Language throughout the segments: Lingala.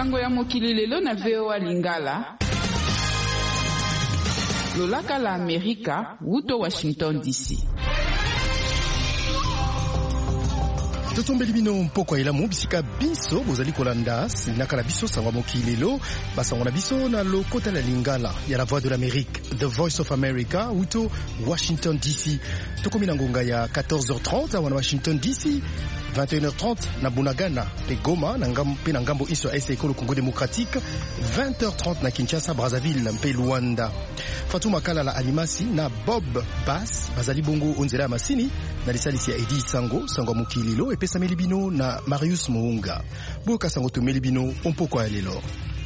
Sango ya mokili lelo na VOA Lingala. Lolaka la Amerika, wuto Washington DC. Totombeli bino mpoko elamu bisika biso bozali kolanda sinaka na biso sango mokili lelo basango na biso na lokota la Lingala ya la Voix de l'Amérique, The Voice of America, wuto Washington DC. Tokomi na ngonga ya 14h30 awa na Washington DC, 21h30 na Bunagana pe Goma na ngambo iso ya Ekolo Congo Démocratique, 20h30 na Kinshasa, Brazzaville mpe Luanda. Fatuma Kala la Alimasi na Bob Bass bazali bongo onzela masini na lisalisi ya Edi sango mokili lo epesa melibino na Marius Muunga. Boka sango to melibino ompoko ya lelo.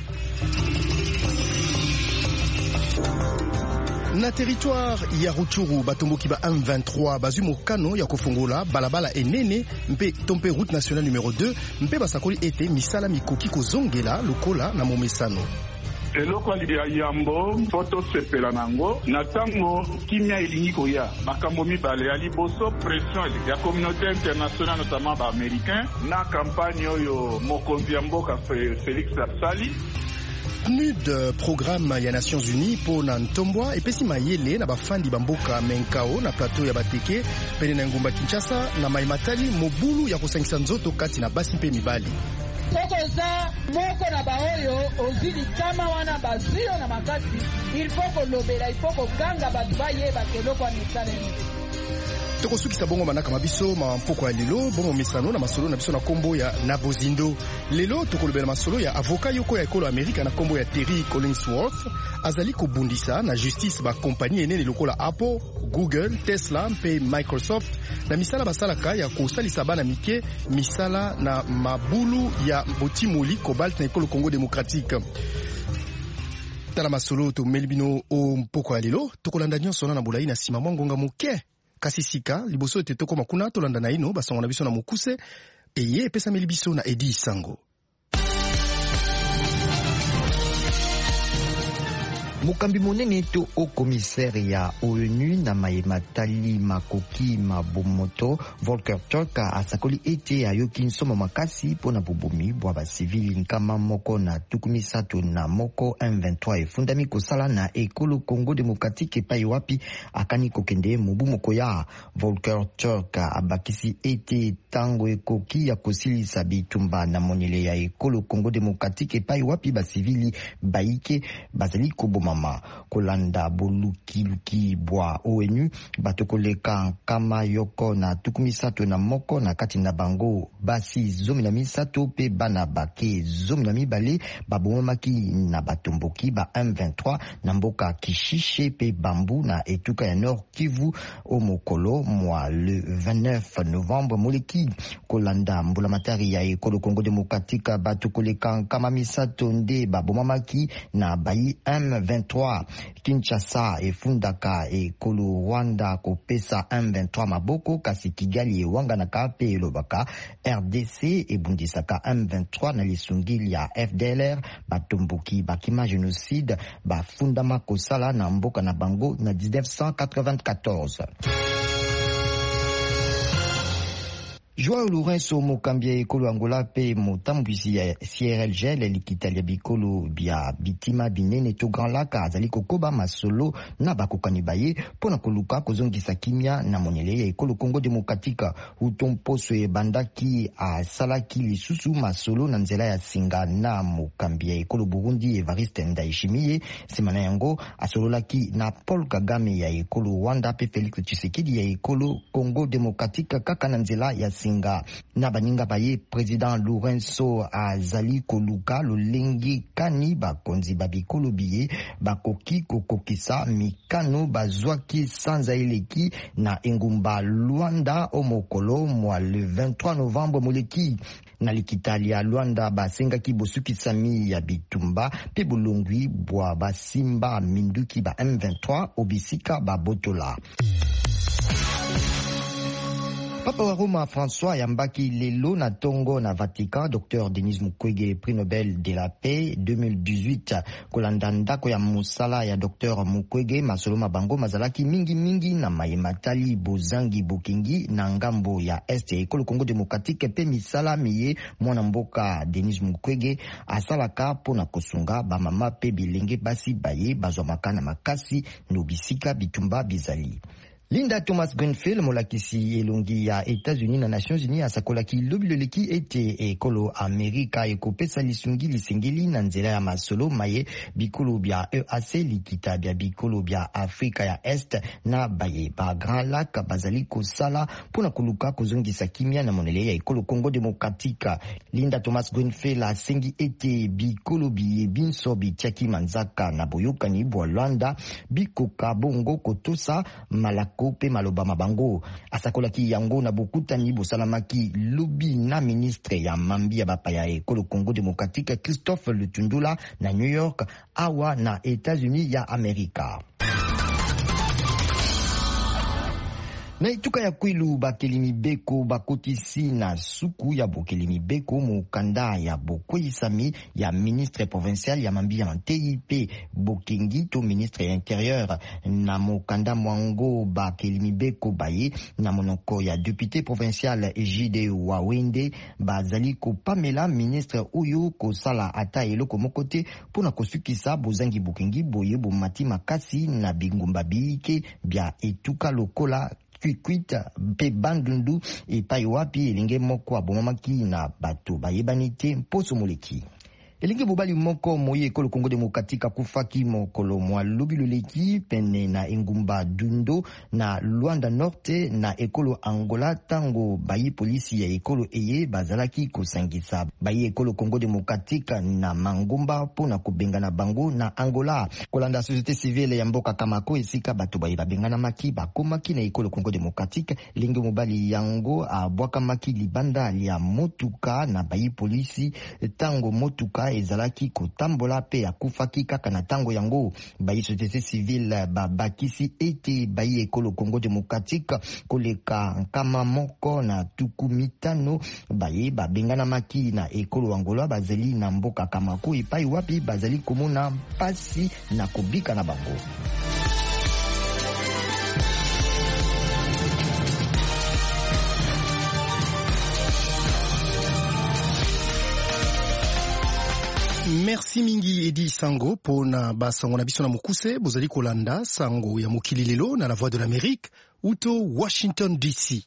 Na territoire ya Rutshuru batomboki ba M23 bazwi mokano ya kofungola balabala enene mpe tompe route nationale numéro 2 mpe basakoli ete misala mikoki kozongela lokola na momesano. Eloko ya yambo foto sepela nango na tango kimia elingi koya makambo mibale ya liboso pression ya communauté internationale notamment ba américain na campagne oyo mokonzi ya mboka Félix Tshisekedi. PNUD programme ya Nations Unies po na Ntombwa epesi mayele na bafandi bamboka Menkao na plateau ya Bateke pene na ngumba Kinshasa na maimatali mobulu ya kusangisa nzoto kati na basi mpe mibali. Tokoza moko na baoyo ozili kama wana bazio na makasi il faut kolobela il faut koganga batu bayeba keloko ya misaleni. Tokosukisa bongo manaka mabiso mampoko ya lelo bongo misano na masolo na biso na kombo ya Nabozindo. Lelo tokolobela masolo ya avoka yoko ya ekolo Amerika na kombo ya Terry Collinsworth azali kobundisa na justice ba kompani enene lokola Apple, Google, Tesla mpe Microsoft na misala basalaka ya kosalisa bana mike misala na mabulu ya botimoli cobalt na ekolo Congo Démocratique. Tala masolo to melibino o mpoko ya lelo tokolanda nyonso na bulai na sima mwangonga muke. Kasi sika liboso ete toko makuna tolanda na ino basongo na biso na mokuse eye epesa melibiso na Edi Sango. Mokambi monene to au commissaire ya ONU na mayematali makoki mabomoto Volker Turk asakoli ete ayoki nsoma makasi pona bobomi bwa basivili nkama moko na tukumisato na moko M23 efundami kosala na ekolo Congo Démocratique epai wapi akani kokende mobu moko ya Volker Turk abakisi ete tango ekoki ya kosilisa bitumba na monele ya ekolo Congo Démocratique epai wapi basivili baike bazali koboma kolanda boluki bwa ONU batokoleka kama yoko na tukumisato na moko na kati na bango basi zomi na misato pe bana bake zomi na mibale babomaki na batomboki ba M23 na mboka Kishishe pe Bambu na etuka ya Nord Kivu o mokolo mwa le 29 novembre moleki kolanda mbula matari ya ekolo Congo Démocratique batokoleka kama misato nde babomaki na bayi M23 Kinshasa efundaka ekolo Rwanda kopesa M23 maboko kasi Kigali ewanga na kape elobaka RDC ebundisaka M23 na lisungili ya FDLR batomboki bakima genocide bafundama kosala na mboka na bango na 1994. Joao Lourenço mokambia ekolo Angola pe motambwisi ya CRLGL likitalia bikolo bia bitima binene to Grand Lac azali kokoba masolo na bakokani baye pona koluka kozongisa kimia na monele ya ekolo Congo Démocratique utomposo ebandaki asalaki lisusu masolo na nzela ya singa na mokambia ekolo Burundi Evariste Ndayishimiye semana yango asololaki na Paul Kagame ya ekolo Rwanda pe Félix Tshisekedi ya ekolo Congo Démocratique kaka na nzela ya singa na baninga baye Président Lourenço azali koluka lolengi kani bakonzi babikolo biye bakoki kokokisa mikano bazwaki sanza eleki na engumba Luanda omokolo mwa le 23 novembre moleki na likitali ya Luanda basengaki bosukisami ya bitumba pe bolongwi bwa basimba minduki ba M23 obisika babotola. Papa Roma François yambaki lelo na tongo na Vatican. Dr Denis Mukwege, prix Nobel de la paix 2018. Kolanda ndako ya musala ya Dr Mukwege, masolo mabango mazalaki mingi na mayematali bozangi bokingi na ngambo ya este ekolo Congo Démocratique pe misala miye mwana mboka Denis Mukwege asalaka pona kosunga bamama pe bilenge basi baye bazwamaka na makasi no bisika bitumba bizali. Linda Thomas Greenfield, molakisi elongi ya États-Unis na Nations Unies, asakolaki lobiloleki ete ekolo Amerika ekopesa lisungi lisengeli na nzela ya masolo maye bikolo bya EAC likita bya bikolo bya Afrika ya Est na baye ba Grand Lac bazali kosala pona koluka kozongisa kimia na monele ya ekolo Congo Démocratique. Linda Thomas Greenfield asengi ete bikolo biye binso bitiaki manzaka na boyokani bwa Luanda bikoka bongo kotosa malaka kope maloba mabango. Asakolaki yango na bokutani bosalamaki lobi na ministre ya mambi ya bapaya ekolo Congo Démocratique Christophe Lutundula na New York awa na États-Unis ya Amerika. Na ituka ya kwilu bakelimi beko bakotisi na suku ya bokelimi beko mukanda ya bokweyisami ya ministre provincial ya mambi ya TIP bokengi to ministre ya intérieur na mukanda mwango bakelimi beko baye na monoko ya député provincial Ejide Wawende bazali kopamela ministre uyu kosala ata eloko mokote pona kosukisa bozangi bokengi boye bomati makasi na bingumba bike bya etuka lokola Kwita pe bandundu epai wapi elenge moko abomamaki na bato bayebani te mposo moleki. Elingi bobali moko moye ekolo Congo Démocratique kufaki mokolo mwa lobiloleki pene na engumba Dundo na Luanda Norte na ekolo Angola tango bayi polisi ya ekolo eye bazalaki kosangisa bayi ekolo Congo Démocratique na mangumba pona kubengana bango na Angola. Kolanda société civile ya mboka Kamako esika bato bayi babengana maki bakomaki na ekolo Congo Démocratique. Lingi mobali yango abwaka maki libanda ya motuka na bayi polisi tango motuka ezalaki kotambola pe akufaki kaka na tango yango. Bayi société civile babakisi ete bayi ekolo Congo Démocratique koleka nkama moko na tuku mitano baye babengana maki na ekolo Angola bazali na mboka Kamako epai wapi bazali komona pasi na kobika na bango. Merci mingi Edi Sango pona basango na biso na mokuse bozali kolanda sango ya mokili lelo na la voix de l'Amérique uto Washington DC.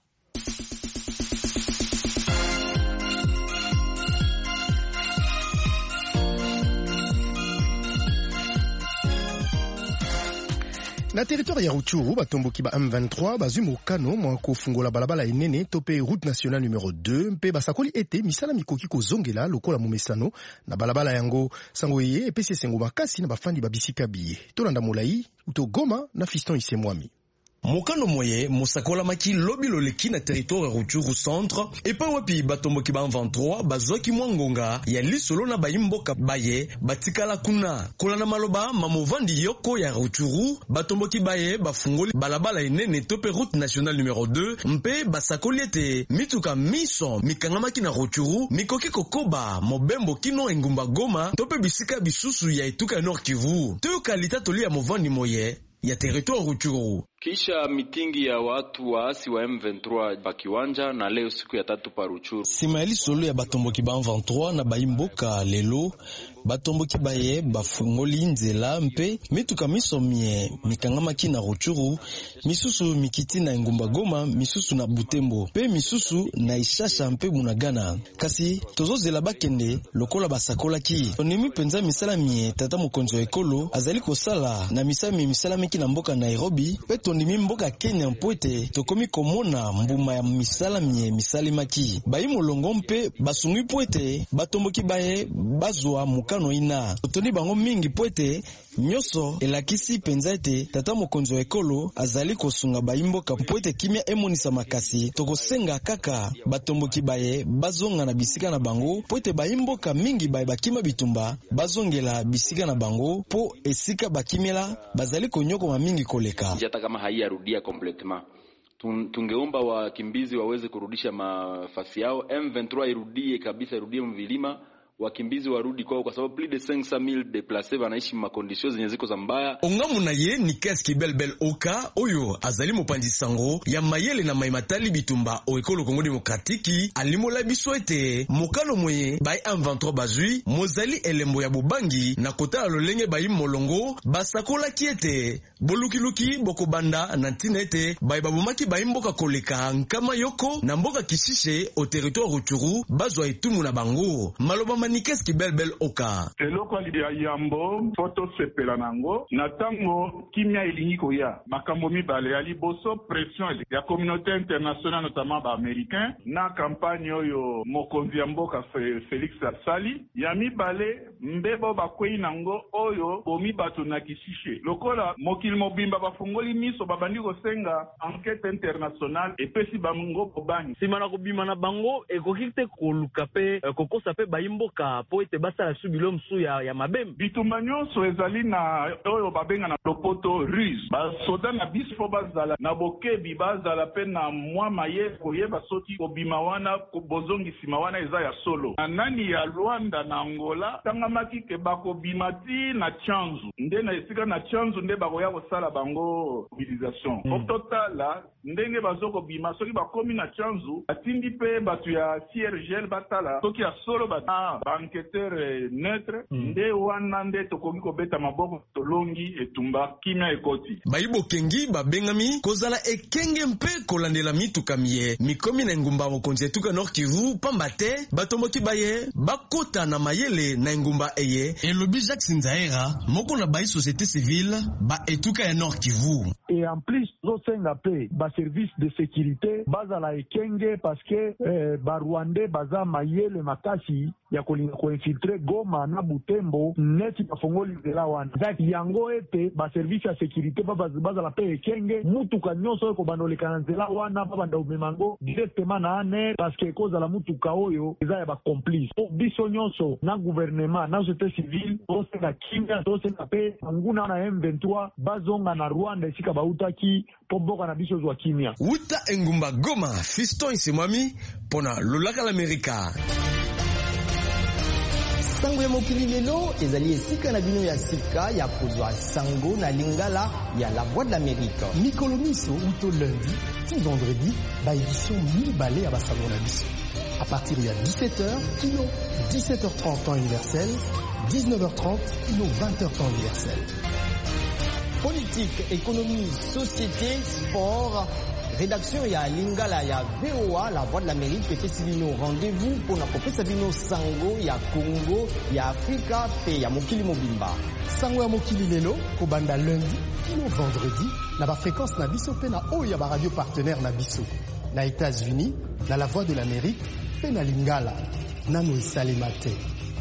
Na territoire ya Rutshuru batomboki ba M23 bazwi mokano mwa kofungola balabala enene tope route nationale numéro 2 mpe basakoli ete misala mikoki kozongela lokola momesano na balabala yango. Sango eye epesi esengo makasi na bafandi babisika biye. Tolanda molai uto Goma na Fiston Isemwami. Mokano moye musakola maki lobi loleki na territoire Rutshuru centre epa wapi batomboki ba 23 bazwaki mwangonga ya lisolo na bayimboka baye batikala kuna kolana maloba mamovandi yoko ya Rutshuru batomboki baye bafungoli balabala enene tope route nationale numéro 2 mpe basakoli ete mituka miso mikangamaki na Rutshuru mikoki kokoba mobembo kino engumba Goma tope bisika bisusu ya etuka ya Nord Kivu to kalita toli ya movandi moye ya territoire Rutshuru. Kisha mitingi ya watu waasi wa M23 bakiwanja na leo siku ya 3 pa Rutshuru. Simaeli solo ya batomboki ba 23 na baimboka lelo batomboki baye bafungoli nzela mpe mituka misomie mikangamaki na Rutshuru misusu mikiti na engumba Goma misusu na Butembo pe misusu na Ishasha mpe Bunagana kasi tozozela bakende lokola basakolaki onemi penza misala mie tata mokonzo ekolo azali kosala na misala miki na mboka Nairobi pe tondimi mboka Kenya mpoete tokomi komona mbuma ya misala mie misali maki bayi molongo mpe basungui poete batomboki baye bazwa mukano ina toni bango mingi poete nyoso elakisi penza ete tata mokonzo ekolo azali kosunga bayimboka poete kimia emonisa makasi tokosenga kaka batomboki baye bazonga na bisika na bango poete bayimboka mingi baye bakima bitumba bazongela bisika na bango po esika bakimela bazali konyoko mingi koleka hata kama haiyarudia completement tungeomba wakimbizi waweze kurudisha mafasi yao, M23 irudie kabisa, irudie mvilima, wakimbizi warudi kwao, kwa sababu plus de 500,000 déplacés wanaishi makondisio zenye ziko za mbaya. Ongamu na ye ni Keski Belbel Oka oyo azali mopanzi sango ya mayele na maimatali bitumba o ekolo Kongo Demokratiki alimola biso ete mokalo moye bai M23 bazui mozali elembo ya bobangi na kota lolenge bai molongo basakola kiete bolukiluki bokobanda na tinete bai babumaki bai mboka koleka nkama yoko na mboka kishishe o territoire Rutshuru bazwa etumu na bango maloba Keski Belbel Oka eloko ya yambo foto sepela nango na tango kimia elingi koya makambo mibale ya liboso pression ya communauté internationale notamment ba américain na campagne oyo mokonzi ya mboka Félix Asali ya mibale mbebo bakwei nango oyo bomi bato na kishishe lokola mokili mobimba bafungoli miso babandi kosenga enquête internationale epesi bango bobani sima na kobima na bango ekokite koluka pe kokosa pe bayimbo po ete basala subilo msu ya mabem bitumba nyonso ezali na oyo babenga na lopoto ruse basoda na biso fo bazala na bokebi bazala pe na mwa maye koyeba soki kobima wana bozongisima wana eza ya solo na nani ya Rwanda na Angola tangamaki ke bakobima ti na Tchanzu nde na esika na Tchanzu nde bakoya kosala bango mobilisation totala ndenge bazokobima soki bakomi na Tchanzu atindi pe bato ya CIRGL batala soki ya solo enquêteur neutre nde wana nde tokoki kobeta maboko tolongi etumba kimia ekoti baibo kengi babengami kozala ekenge mpe kolandela mituka miye mikomi na ngumba mokonzi etuka Nord Kivu pamba te batomboki baye bakota na mayele na ngumba eye elobi Jacques Sinzaera moko na bai société civile ba etuka ya Nord Kivu et en plus zosenga pe ba service de sécurité bazala ekenge parce que ba Rwandais baza mayele makasi ya kolinga koinfiltre Goma na Butembo neti bafongoli nzela wana zaki yango ete ba service ya sécurité bazala pe ekenge mutuka nyonso eko bandoleka na nzela wana babanda umemango directement na aner parce que kozala mutuka oyo eza ya ba complice biso nyonso na gouvernement na société civile tosenga kimia tosenga pe nguna na M23 bazonga na Rwanda esika bautaki pomboka na biso zwa kimia uta engumba Goma Fiston Isemwami pona lolaka l'Amerika. Sango ya mokili lelo ezali esika na bino ya sika ya kozwa sango na lingala ya La Voix de l'Amérique. Mikolo miso uto lundi ti vendredi ba édition mibale ya basango na biso. À partir de 17h, kilo 17h30 temps universel, 19h30, kilo 20h temps universel. Politique, économie, société, sport. Rédaction ya lingala ya VOA La Voix de l'Amérique epesi bino rendez-vous pour na kopesa bino sango ya Congo ya Afrika pe ya mokili mobimba. Sango ya mokili lelo kobanda lundi kino vendredi na ba fréquence na biso pe na oyo ya ba radio partenaire na biso na États-Unis na La Voix de l'Amérique pe na lingala nano esalema te.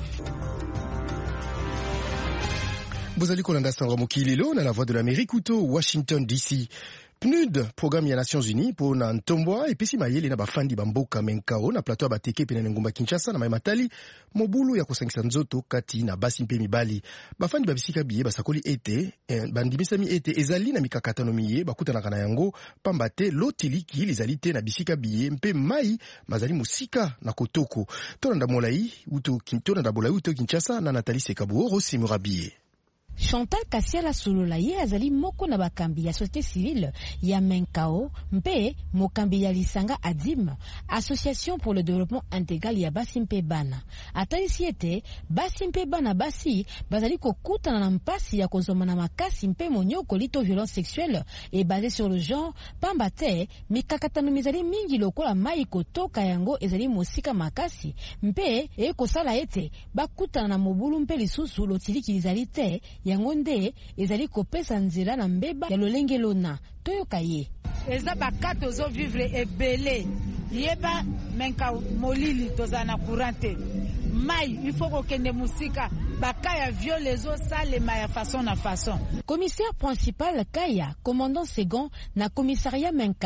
Bozali kolanda sango ya mokili lelo na La Voix de l'Amérique uto Washington DC. PNUD, programme ya Nations Unies po na ntombwa epesi mayele na bafandi bamboka menkao na plateau bateke pena ngumba Kinshasa na maimatali mobulu ya kosangisa nzoto kati na basi mpe mibali bafandi babisika biye basakoli ete bandimisami ete ezali na mikakatano miye bakutanaka na yango pamba te lotiliki lizali te na bisika biye mpe mai mazali musika na kotoko tonanda molai uto Kinshasa na Nathalie Sekabuoro Simurabiye. Chantal Kasiala Solola ye azali moko na bakambi ya société civile ya Menkao mpe mokambi ya Lisanga Adim Association pour le développement intégral ya basi mpe bana atalisi ete basi mpe bana basi bazali kokutana na mpasi ya kozoma na makasi mpe monyoko lito violence sexuelle et basée sur le genre pamba te mikakatano mizali mingi lokola mai kotoka yango ezali mosika makasi mpe ekosala ete bakutana na mobulu mpe lisusu lotiliki lizali te yango nde ezali kopesa nzela na mbeba ya lolenge lona toyoka ye eza bakati ozovivre ebele yeba menka molili tozana kurante mai il faut kokende musika bakaya viole ezosalema ya façon na façon. Commissaire principal Kaya, commandant second na commissariat Menkao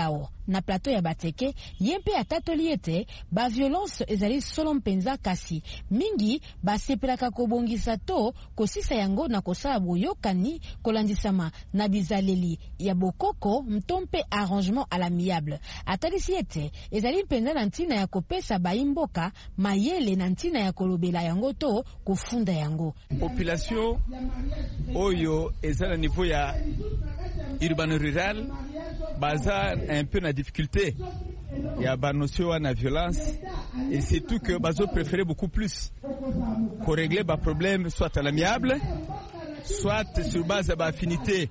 na plateau ya Bateke yempe atatoli ete ba violence ezali solo mpenza kasi mingi basepelaka kobongisa to kosisa yango na kosala boyokani kolandisama na bizaleli ya bokoko mtompe arrangement à l'amiable. Atalisi ete ezali mpenza na ntina ya kopesa baimboka mayele na ntina ya kolobela yango to kufunda yango. Population oyo ezala niveau ya urbain rural baza un peu na difficulté ya ba notion na violence et surtout que bazo préférer beaucoup plus pour régler ba problème soit à l'amiable soit sur base de ba affinité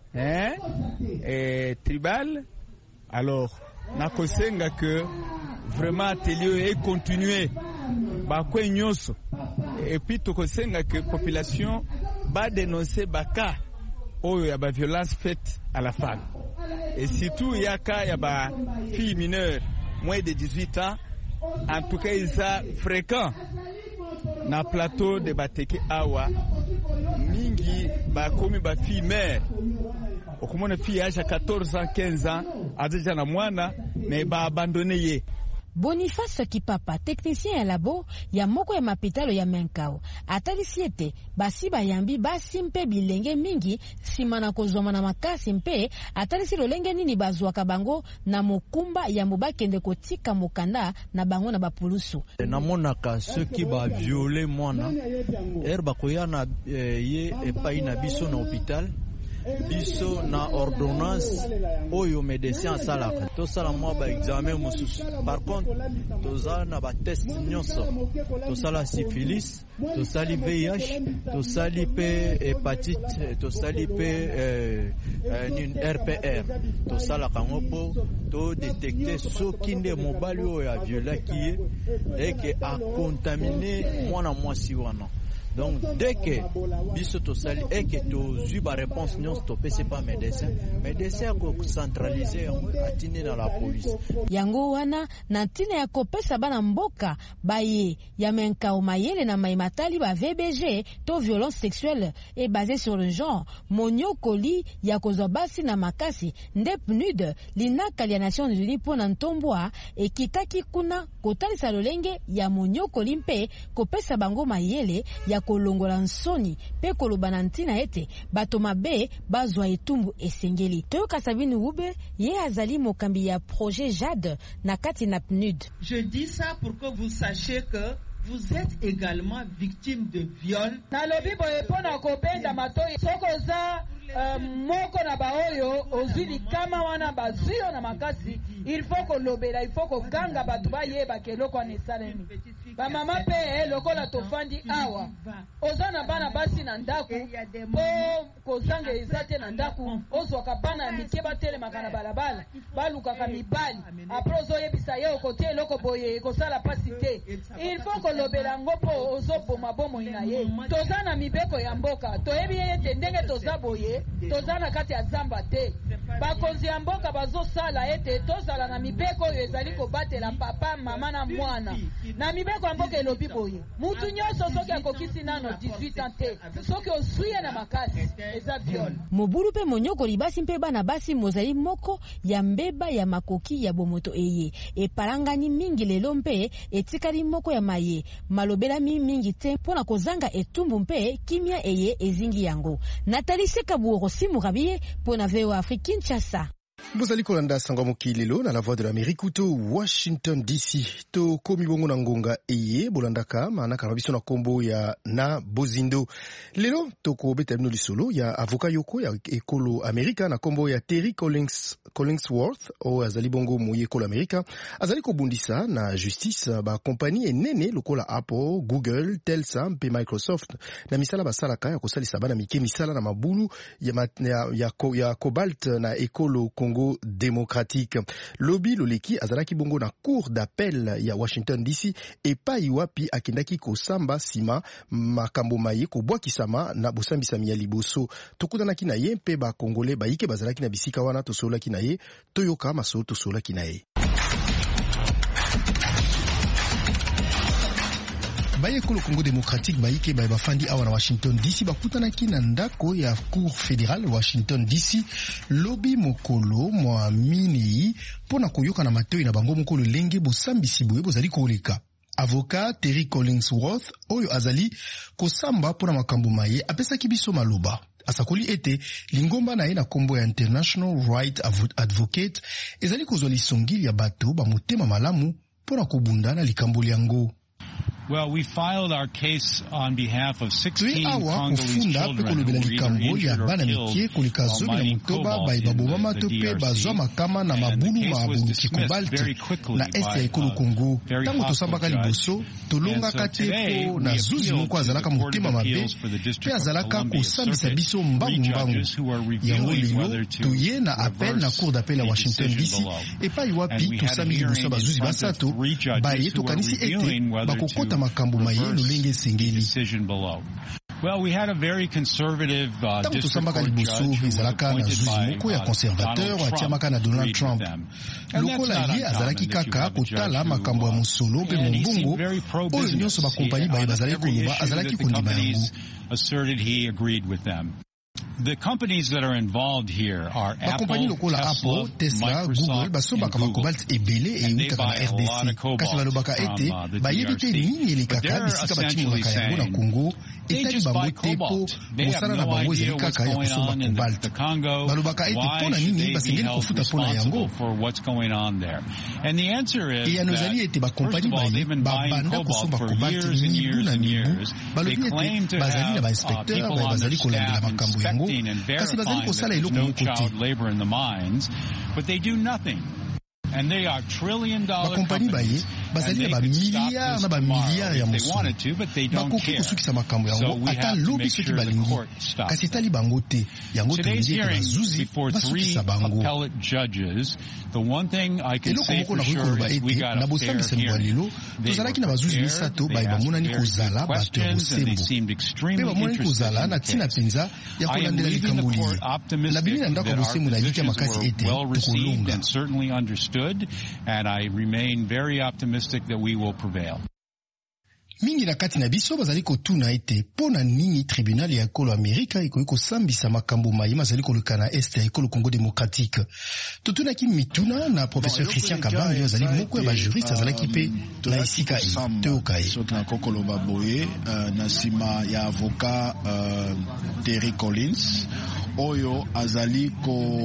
et tribal. Alors na kosenga que vraiment atelier et continuer ba ko nyonso et puis to kosenga que population ba dénoncer ba cas oyo ya ba violence faite à la femme et surtout ya cas ya ba filles mineures moins de 18 ans. En tout cas ils sont fréquents na plateau de Bateke awa mingi ba komi ba fille mère okomona fille âge à 14 ans 15 ans adeja na mwana mais ba abandonné ye. Boniface Kipapa, technicien ya labo ya moko ya mapitalo ya Menkao, atalisi ete basi bayambi basi mpe bilenge mingi sima na kozoma na makasi mpe atalisi lolenge nini bazwaka bango na mokumba ya mobakende kotika mokanda na bango na bapulusu. Namonaka soki ba violer mwana erba koyana ye epai na biso na hôpital biso na ordonnance oyo médecin salaka to sala mwa ba examen mosusu. Par contre toza na ba test nyonso to sala syphilis to sali VIH to sali pe hépatite to sali pe RPR to sala kangopo to détecter soki nde mobali oyo ya violaki et que a contaminé mwana mwasi wana. Donc dès que biso to sali et que to zuba réponse non stopé c'est pas médecin ko centraliser atine dans la police yango wana na tina ya kopesa bana mboka baye ya Menkao mayele na maimatali ba VBG to violence sexuelle et basée sur le genre monyokoli ya kozwa basi na makasi nde PNUD linaka ya Nations Unies pona ntombwa ekitaki kuna kotalisa lolenge ya monyokoli mpe kopesa bango mayele ya kolongola nsoni pe kolobana ntina ete bato mabe bazwa etumbu esengeli. Toyoka Sabine Wube ye azali mokambi ya projet JAD na kati na PNUD. Je dis ça pour que vous sachiez que vous êtes également victime de viol. Nalobi boye pona kobenda matoi sokoza moko na baoyo ozili kama wana bazio na makasi il faut kolobela il faut koganga bato bayeba keloko anesalemi ba mama pe lokola tofandi awa ozana bana basi na ndaku po kozanga ezate na ndaku ozwaka bana mike batele makana balabala balukaka mibali apres ozoyebisa ye okote eloko boye kosala pasi te il faut kolobela ngo po ozoboma bomoi na ye tozana mibeko ya mboka toyebi ete ndenge toza boye tozana kati ya zamba te bakonzi ya mboka bazosala ete tozala na mibeko oyo ezali kobatela papa mama na mwana na mibeko ya mboka elobi boye mutu nyonso soki akokisi nano 18 ans te soki osuye na makasi eza viol. Mobulu pe monyokoli basi mpe bana basi mozali moko ya mbeba ya makoki ya bomoto eye epalangani mingi lelo mpe etikali moko ya maye malobela mingi te mpona kozanga etumbu mpe kimia eye ezingi yango. Nathalie Sekabuoro simu rabiye pona VOA Afrique Kinshasa. Bozali kolanda sango mokilelo na la voix de l'Amérique to Washington DC to komi bongo na ngonga eye bolandaka manaka mabiso na kombo ya na bozindo lelo to ko beta bino lisolo ya avocat yoko ya ekolo Amerika na kombo ya Terry Collingsworth o azali bongo mu ekolo Amerika azali ko bundisa na justice ba compagnie enene lokola Apple, Google, Telsa mpe Microsoft na misala basalaka ya kosalisa bana mike misala na mabulu ya cobalt na ekolo Congo démocratique. Lobby loleki azalaki bongo na cour d'appel ya Washington DC epai wapi akendaki kosamba sima makambo maye kobwakisama na bosambisami ya liboso. Tokutanaki na ye mpe ba Congolais baike bazalaki na bisika wana tosolaki na ye toyoka masolo tosolaki na ye. Bayekolo Congo démocratique baike bafandi awa na Washington DC bakutanaki na ndako ya Cour fédérale Washington DC. Lobby mokolo mwa mini bazali pona koyoka na matoi na bango mokolo lenge bosambisi boye bozali koleka. Avocat Terry Collinsworth oyo azali kosamba pona makambo maye apesaki biso maloba. Asakoli ete lingomba na ye na kombo ya International Right Advocate ezali kozwa lisongili ya bato ba motema malamu pona kobunda na likambo yango. Well, we filed our case on behalf of 16 Congolese children who were either injured or killed while mining cobalt in the DRC. Na mabulu mabuluki kobalti na este ya ekolo Kongo. Tango tosambaka liboso, tolongaka te po na zuzi moko azalaka motema mabe, pe azalaka kosambisa biso mbangu. Yango lelo, toye na appel na cour d'appel à Washington DC, epai wapi tosambi liboso bazuzi basato, baye tokanisi ete bakokota makambo maye lolenge esengeli. Well, we had a very conservative district court judge who was appointed by Donald Trump na Donald Trump. Lokola ye azalaki kaka kotala makambo ya musolo pe mombongo oyo nyonso bakompani baye bazali koloba azalaki kondima yango. Asserted he agreed with them. The companies that are involved here are Apple, Tesla, Google, basobaka makobalt ebele eutaka na RDC. Kasi balobaka ete bayebi te nini elekaka bisika batimolaka yango na Congo etali bango te po mosala na bango ezali kaka ya kosomba cobalt. Balobaka ete pona nini basengeli kofuta pona yango. Eyano ezali ete bakompani baye babanda kosomba cobalt mibu na mibu. Balobi ete bazali na bainspecteur baye bazali kolandela makambo yango. Kasi bazali kosala eloko moko te. Bakompani baye bazali na bamiliard ya mosolo. Bakoki kosukisa makambo yango ata lobi soki balingi. Kasi etali bango te. Yango tolingi ete bazuzi basukisa bango. Eloko moko na koloba ete na bosambisani bwa lelo tozalaki na bazuzi misato baye bamonani kozala bato ya bosembo. Pe bamonani kozala na ntina mpenza ya kolandela likambo liye. Na bimi na ndako ya bosembo na yiki ya makasi ete tokolonga. And I remain very optimistic that we will prevail. Mingi na kati na biso bazali kotuna ete pona nini tribunal ya ekolo Amerika ikoki kosambisa makambo maye mazali koluka na este ya ekolo Congo démocratique. Totunaki mituna na professeur Christian Kabange azali moko ya bajuriste azalaki pe na esika teokaye. Soki na kokoloba boye na sima ya avocat Terry Collins oyo azali ko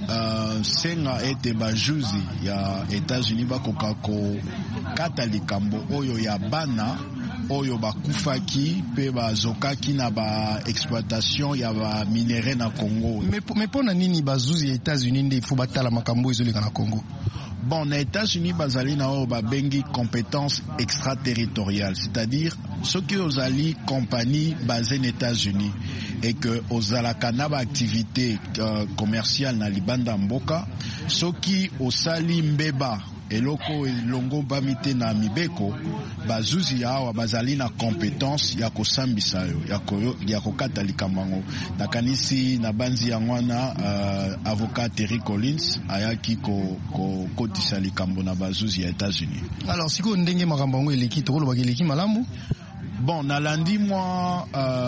senga ete bajuzi ya États-Unis bakoka ko kata likambo oyo ya bana oyo bakufaki pe bazokaki na ba exploitation ya ba minere na Congo. Mais pona nini bazuzi ya États-Unis nde ifo batala makambo ezoleka na Congo? Bon, na États-Unis bazali na oyo babengi compétence extraterritoriale, c'est-à-dire ceux qui ozali compagnie basée aux États-Unis et que ozalaka na ba activité commerciale na libanda mboka, ceux qui osali mbeba eloko elongo bamite na mibeko bazuzi awa bazali na compétence ya kosambisa yo ya kokata likambango nakanisi na banzi ya mwana avocat Terry Collins ayaki ko kotisa likambo na bazuzi ya États-Unis. Alors siko ndenge makambango eleki tokoloba eleki malamu. Bon, nalandi moi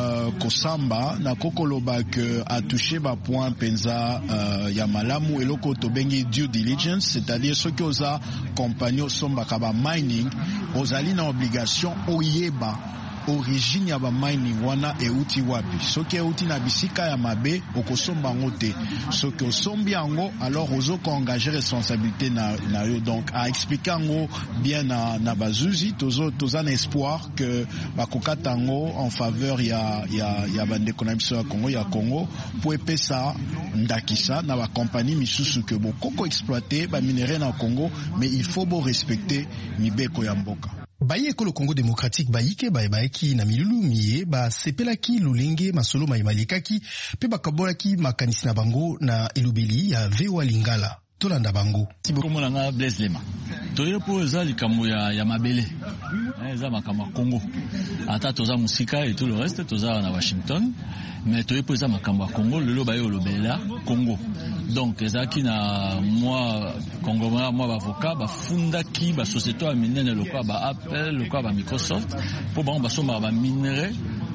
kosamba na kokoloba que a touché ba point penza ya malamu eloko to bengi due diligence, c'est-à-dire ceux qui osa compagnie somba kaba mining ozali na obligation oyeba origine ya ba mining wana euti wapi. Soki euti na bisika ya mabe okosomba ngo te. Soki osombi yango alors ozoko engager responsabilité na yo. Donc a expliquer ngo bien na bazuzi toza na espoir que bakokata ngo en faveur ya bandeko na biso ya Congo pour epesa ndakisa na ba compagnie misusu que bokoko exploiter ba minere na Congo, mais il faut bo respecter mibeko ya mboka. Baye ekolo Congo démocratique bayike bayeki na milulu miye basepelaki lolenge masolo mayimalekaki pe bakabolaki makanisi na bango na elobeli ya VOA Lingala tolanda bango. Komona nga Blaise Lema toye po eza likambo ya mabele eza makama Congo ata toza musika et tout le reste toza na Washington, mais toye po eza makambo ya Congo lelo baye olobela Congo. Donc ezaki na moi Congolais moi avocat ba fundaki ba société ya minene lokwa ba Apple lokwa ba Microsoft pour ba somba ba minerai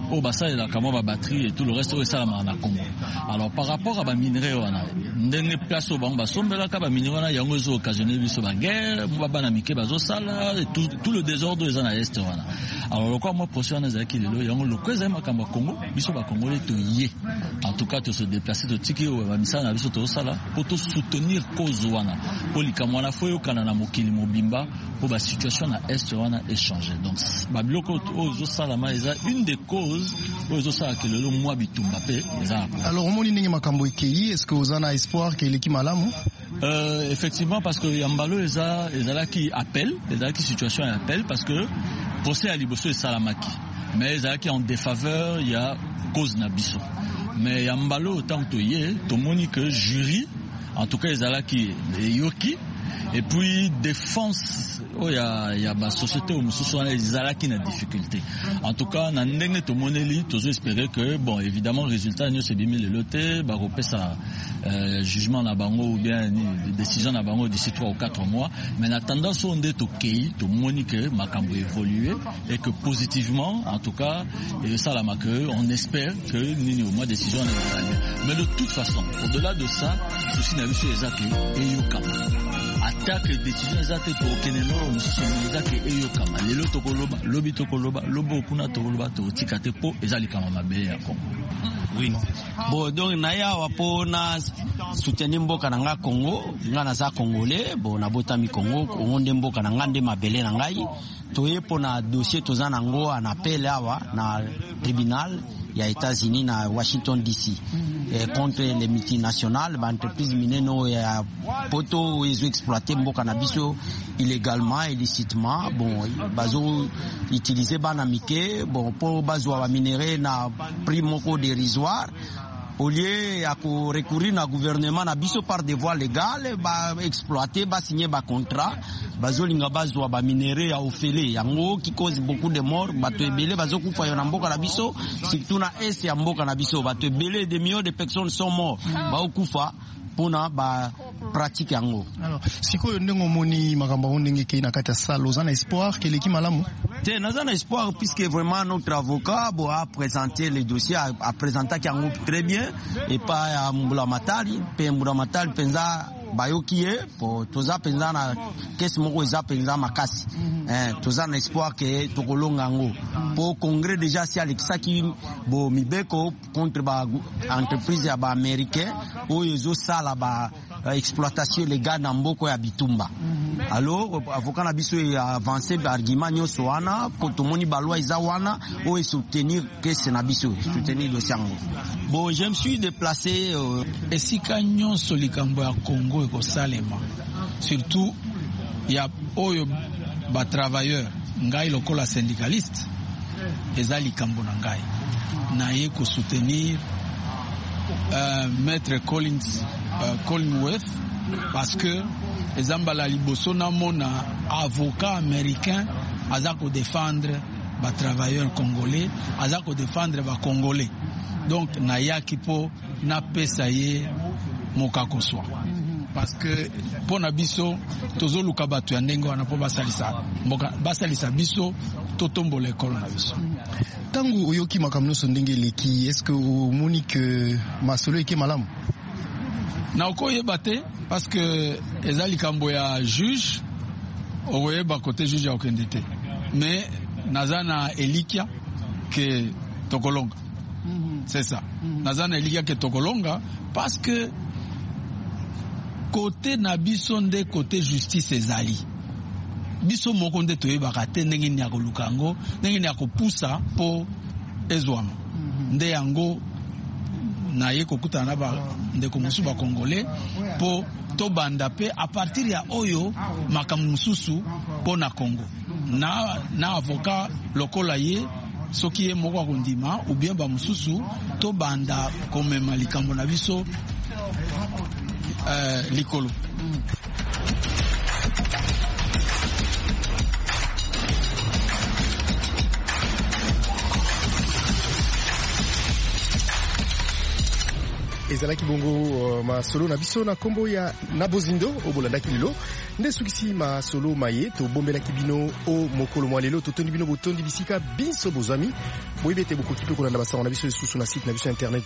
au basa la kamo ba batterie et tout le reste au ça na Congo. Alors par rapport à ba minerai wana ndenge place au ba sombela ka ba minerai wana yango zo occasionner biso ba guerre ba bana mike bazo sala et tout le désordre les na est wana. Alors le quoi moi position na zaki lelo yango le kweza makamba Congo biso ba congolais to yé en tout cas to se déplacer to tiki o ba misana biso to sala pour to soutenir cause wana pour likamwana foyo kana na mokili mobimba pour la situation à est wana échanger. Donc ba biloko ozo salama eza une des causes ozo sala que le mois bitumba pe eza. Alors omoni ndenge makambo ekei, est-ce que vous en a espoir que l'équipe malamu? Effectivement parce que yambalo eza là qui appelle, eza qui situation appelle parce que procès à liboso et salamaki. Mais eza qui en défaveur, il y a cause na biso. Mais yambalo autant que yé, to moni que jury en tout cas eza là qui yoki. Et puis défense, il y a ma société où nous sommes les na difficulté. En tout cas, na ndenge to moneli, tous espérer que bon évidemment résultat nous c'est bien le loté, ba repé ça jugement na bango ou bien décision na bango d'ici 3 ou 4 mois, mais en attendant son de to kei, to moni que makambo évoluer et que positivement en tout cas et ça la que on espère que ni au mois décision mais de toute façon, au-delà de ça, ceci n'a vu sur les actes et yokama. Attaque décision zate to keneno musuzaki eyo kama lelo tokoloba lobi tokoloba lobo kuna tokoloba to tikate po ezali kama mabe ya Congo. Oui. Bon donc na ya wapo na soutenir mboka na nga Congo, nga na za congolais, bon na botami Congo, onde mboka na ngande mabele na ngai, toyepo na dossier tozana ngo an appel awa na tribunal ya États-Unis na Washington DC contre les multinationales, ba entreprise mineno ya poto ils ont exploité mboka na biso illégalement, illicitement, bon bazo utiliser bana mike, bon pour bazwa ba minéraux na prix moko dérisoire. Au lieu à recourir na gouvernement na biso par des voies légales, ba exploiter, ba signer ba contrat, bazolinga bazwa ba minéraux ya ofele yango qui cause beaucoup de morts, bato ebele bazokufa yo na mboka na biso, surtout na est ya mboka na biso, bato ebele des millions de personnes sont morts, ba okufa pona ba pratique yango. Alors sikoyo ndenge moni makambo ndenge ke na kata sala ozana espoir que l'équipe malamu te nazana espoir puisque vraiment notre avocat a présenté les dossiers, a présenté yango très bien et pas à Mbulamatali penza bayokie po toza penza na kesi moko eza penza makasi toza na espoir que tokolonga ngo po congrès déjà si alexaki bo mibeko contre ba entreprise ya ba américain oyo ezo sala ba exploitation légale na mboko ya bitumba. Alors avocat na biso a avancé ba argument nyonso wana po tomoni ba loi eza wana o soutenir kesi na biso, soutenir dossier ngo. Bon, je me suis déplacé esika nyonso likambo ya Congo eko salema. Surtout ya oyo ba travailleurs ngai lokola syndicaliste eza likambo na ngai. Na ye ko soutenir maître Collingworth parce que ezambala liboso na mona avocat américain azako défendre ba travailleurs congolais, azako défendre ba congolais. Donc na yaki po na pesa ye mokako swa parce que pona biso tozoluka bato ya ndenge wana po basalisa biso totombola ekolo na biso. Tangu oyoki makambo nyonso ndenge eleki, est-ce que omoni que masolo eke malamu? Na okoyeba te parce que eza likambo ya juge okoyeba kote juge ya okende te, mais naza na elikia ke tokolonga. C'est ça. Naza na elikia ke tokolonga parce que côté na biso nde côté justice ezali biso moko nde toyebaka te ndenge ni akoluka ngo, ndenge ni akopusa po ezwama nde yango na ye kokutana na ba ndeko mosusu ba congolais po to banda pe a partir ya oyo makambo mosusu po na Congo na avocat lokola ye soki ye moko akondima ou bien ba mosusu to banda komema likambo na biso likolo. ezalaki bongo masolo na biso na kombo ya Nabozindo obolandaki lelo nde sukisi masolo maye tobombelaki bino o mokolo mwa lelo totondi bino botondi bisika biso bozwami boyebi ete bokoki mpe kolanda basango na biso lisusu na site na biso internet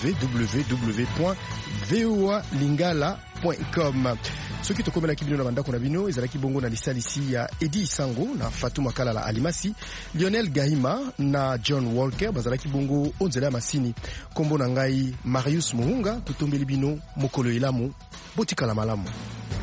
www.voalingala.com. soki tokomelaki bino na bandako na bino ezalaki bongo na lisalisi ya Edi Sango na Fatou Makala Alimasi, Lionel Gahima na John Walker bazalaki bongo onzela ya masini. Kombo na ngai Marius Muhunga, totombeli bino mokolo elamu, botikala malamu.